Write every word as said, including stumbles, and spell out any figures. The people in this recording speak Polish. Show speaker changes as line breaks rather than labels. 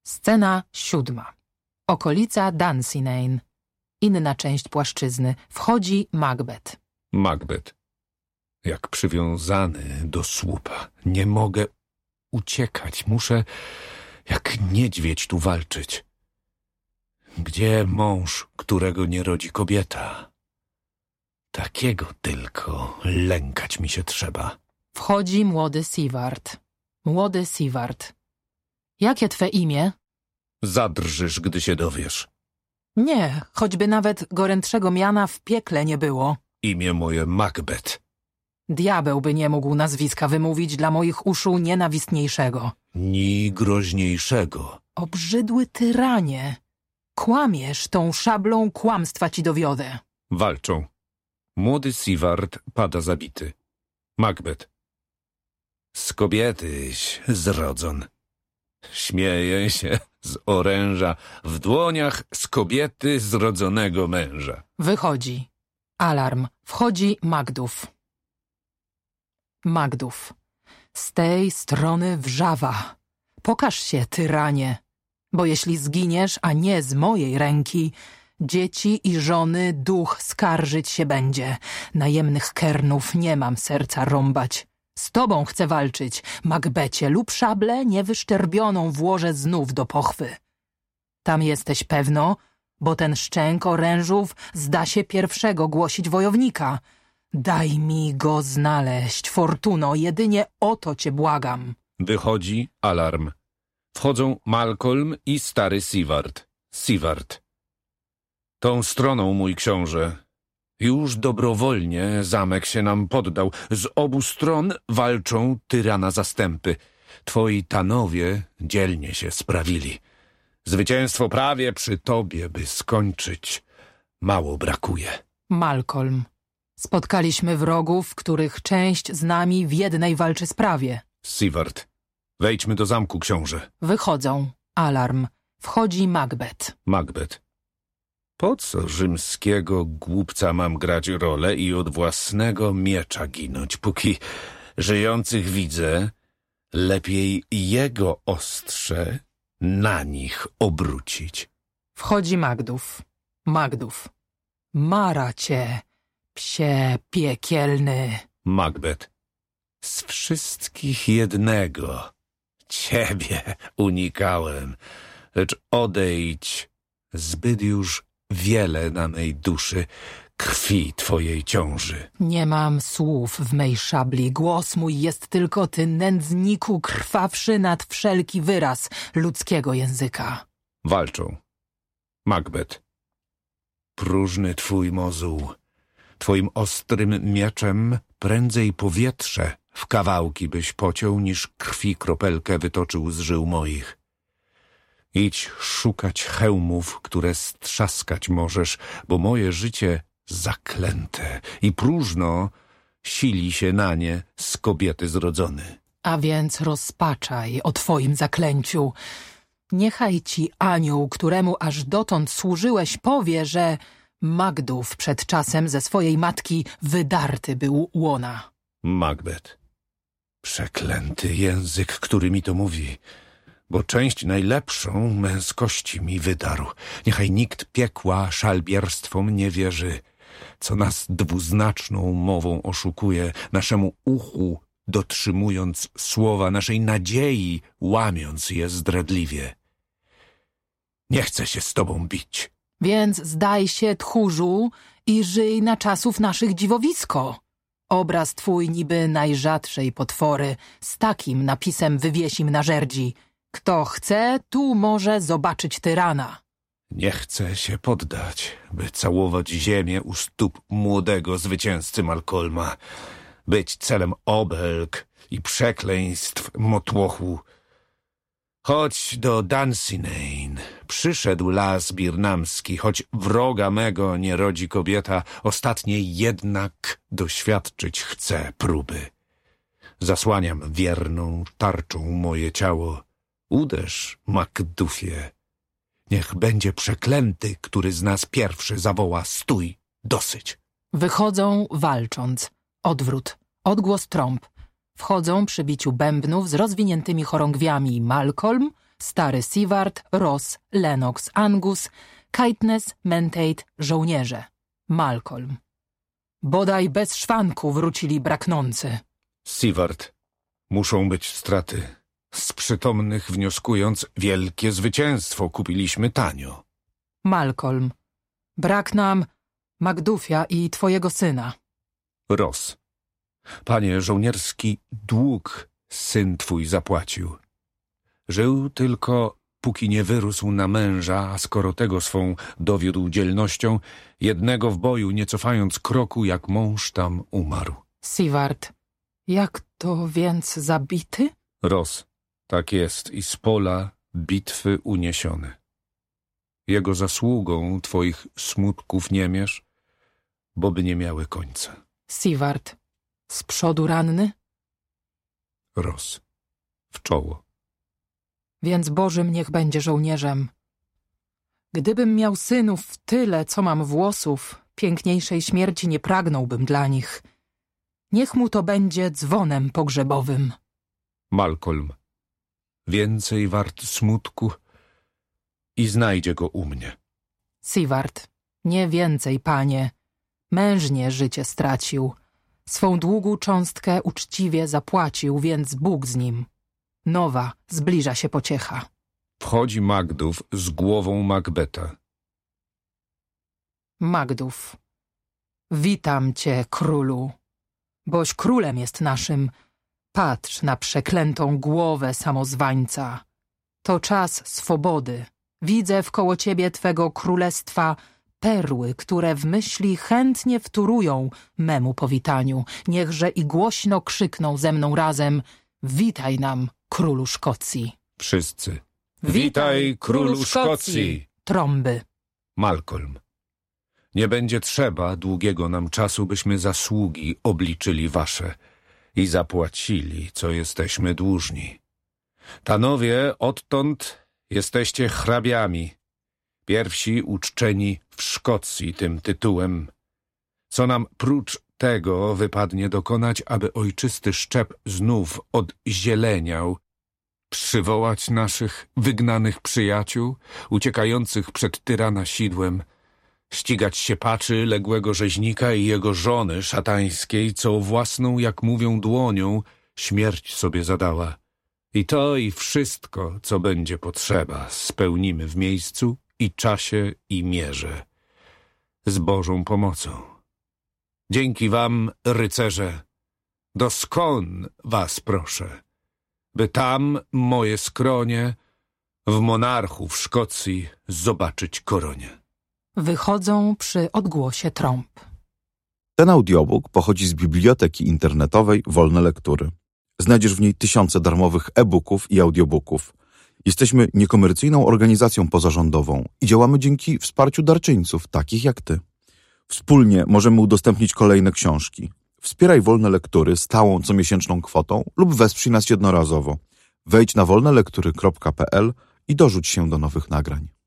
Scena siódma. Okolica Dunsinane. Inna część płaszczyzny. Wchodzi Macbeth.
Macbeth. Jak przywiązany do słupa. Nie mogę uciekać. Muszę jak niedźwiedź tu walczyć. Gdzie mąż, którego nie rodzi kobieta? Takiego tylko lękać mi się trzeba.
Wchodzi młody Siward. Młody Siward. Jakie twe imię?
Zadrżysz, gdy się dowiesz.
Nie, choćby nawet gorętszego miana w piekle nie było.
Imię moje Macbeth.
Diabeł by nie mógł nazwiska wymówić dla moich uszu nienawistniejszego.
Ni groźniejszego.
Obrzydły tyranie. Kłamiesz, tą szablą kłamstwa ci dowiodę.
Walczą. Młody Siward pada zabity. Macbeth. Z kobietyś zrodzon. Śmieje się z oręża w dłoniach z kobiety zrodzonego męża.
Wychodzi. Alarm. Wchodzi Macduff. Macduff. Z tej strony wrzawa. Pokaż się, tyranie, bo jeśli zginiesz, a nie z mojej ręki, dzieci i żony duch skarżyć się będzie. Najemnych kernów nie mam serca rąbać. Z tobą chcę walczyć, Macbecie, lub szablę niewyszczerbioną włożę znów do pochwy. Tam jesteś pewno, bo ten szczęk orężów zda się pierwszego głosić wojownika. Daj mi go znaleźć, Fortuno, jedynie o to cię błagam.
Wychodzi alarm. Wchodzą Malcolm i stary Siward. Siward. Tą stroną, mój książę. Już dobrowolnie zamek się nam poddał. Z obu stron walczą tyrana zastępy. Twoi tanowie dzielnie się sprawili. Zwycięstwo prawie przy tobie, by skończyć. Mało brakuje.
Malcolm. Spotkaliśmy wrogów, których część z nami w jednej walczy sprawie.
Siward. Wejdźmy do zamku, książę.
Wychodzą. Alarm. Wchodzi Macbeth.
Macbeth. Po co rzymskiego głupca mam grać rolę i od własnego miecza ginąć? Póki żyjących widzę, lepiej jego ostrze na nich obrócić.
Wchodzi Macduff. Macduff. Mara cię, psie piekielny.
Macbeth. Z wszystkich jednego. Ciebie unikałem, lecz odejdź. Zbyt już wiele na mej duszy krwi twojej ciąży.
Nie mam słów w mej szabli. Głos mój jest tylko ty, nędzniku, krwawszy nad wszelki wyraz ludzkiego języka.
Walczą. Macbeth. Próżny twój mozuł. Twoim ostrym mieczem prędzej powietrze w kawałki byś pociął, niż krwi kropelkę wytoczył z żył moich. Idź szukać hełmów, które strzaskać możesz, bo moje życie zaklęte i próżno sili się na nie z kobiety zrodzony.
A więc rozpaczaj o twoim zaklęciu. Niechaj ci anioł, któremu aż dotąd służyłeś, powie, że Macduff przed czasem ze swojej matki wydarty był łona.
Macbeth. Przeklęty język, który mi to mówi, bo część najlepszą męskości mi wydarł. Niechaj nikt piekła szalbierstwom nie wierzy, co nas dwuznaczną mową oszukuje, naszemu uchu dotrzymując słowa, naszej nadziei łamiąc je zdradliwie. Nie chcę się z tobą bić.
Więc zdaj się, tchórzu, i żyj na czasów naszych dziwowisko. Obraz twój niby najrzadszej potwory z takim napisem wywiesim na żerdzi. Kto chce, tu może zobaczyć tyrana.
Nie chcę się poddać, by całować ziemię u stóp młodego zwycięzcy Malcolma, być celem obelg i przekleństw motłochu. Chodź do Dunsinane, przyszedł las birnamski, choć wroga mego nie rodzi kobieta, ostatniej jednak doświadczyć chcę próby. Zasłaniam wierną tarczą moje ciało. Uderz, Macduffie. Niech będzie przeklęty, który z nas pierwszy zawoła: stój, dosyć.
Wychodzą walcząc. Odwrót. Odgłos trąb. Wchodzą przy biciu bębnów z rozwiniętymi chorągwiami Malcolm, stary Siward, Ross, Lennox, Angus, Caithness, Menteith, żołnierze. Malcolm. Bodaj bez szwanku wrócili braknący.
Siward. Muszą być straty. Z przytomnych wnioskując, wielkie zwycięstwo kupiliśmy tanio.
Malcolm. Brak nam Macduffia i twojego syna.
Ross. Panie żołnierski, dług syn twój zapłacił. Żył tylko, póki nie wyrósł na męża, a skoro tego swą dowiódł dzielnością, jednego w boju nie cofając kroku, jak mąż tam umarł.
Siward. Jak to więc zabity?
Ross. Tak jest i z pola bitwy uniesiony. Jego zasługą twoich smutków nie mierz, bo by nie miały końca.
Siward. Z przodu ranny?
Ross. W czoło.
Więc Bożym niech będzie żołnierzem. Gdybym miał synów tyle, co mam włosów, piękniejszej śmierci nie pragnąłbym dla nich. Niech mu to będzie dzwonem pogrzebowym.
Malcolm. Więcej wart smutku i znajdzie go u mnie.
Siward. Nie więcej, panie. Mężnie życie stracił. Swą długą cząstkę uczciwie zapłacił, więc Bóg z nim. Nowa, zbliża się pociecha.
Wchodzi Macduff z głową Macbeta.
Macduff. Witam cię, królu. Boś królem jest naszym. Patrz na przeklętą głowę samozwańca. To czas swobody. Widzę wkoło ciebie twego królestwa perły, które w myśli chętnie wtórują memu powitaniu. Niechże i głośno krzykną ze mną razem: witaj nam, królu Szkocji.
Wszyscy. Witaj, królu Szkocji!
Trąby.
Malcolm. Nie będzie trzeba długiego nam czasu, byśmy zasługi obliczyli wasze i zapłacili, co jesteśmy dłużni. Tanowie, odtąd jesteście hrabiami, pierwsi uczczeni w Szkocji tym tytułem. Co nam prócz tego wypadnie dokonać, aby ojczysty szczep znów odzieleniał, przywołać naszych wygnanych przyjaciół, uciekających przed tyrana sidłem, ścigać siepaczy, ległego rzeźnika i jego żony szatańskiej, co własną, jak mówią, dłonią śmierć sobie zadała. I to i wszystko, co będzie potrzeba, spełnimy w miejscu i czasie i mierze, z Bożą pomocą. Dzięki wam, rycerze, doskon was proszę, by tam moje skronie w monarchów Szkocji zobaczyć koronie.
Wychodzą przy odgłosie trąb.
Ten audiobook pochodzi z biblioteki internetowej Wolne Lektury. Znajdziesz w niej tysiące darmowych e-booków i audiobooków. Jesteśmy niekomercyjną organizacją pozarządową i działamy dzięki wsparciu darczyńców, takich jak ty. Wspólnie możemy udostępnić kolejne książki. Wspieraj Wolne Lektury stałą comiesięczną kwotą lub wesprzyj nas jednorazowo. Wejdź na wolne lektury kropka p l i dorzuć się do nowych nagrań.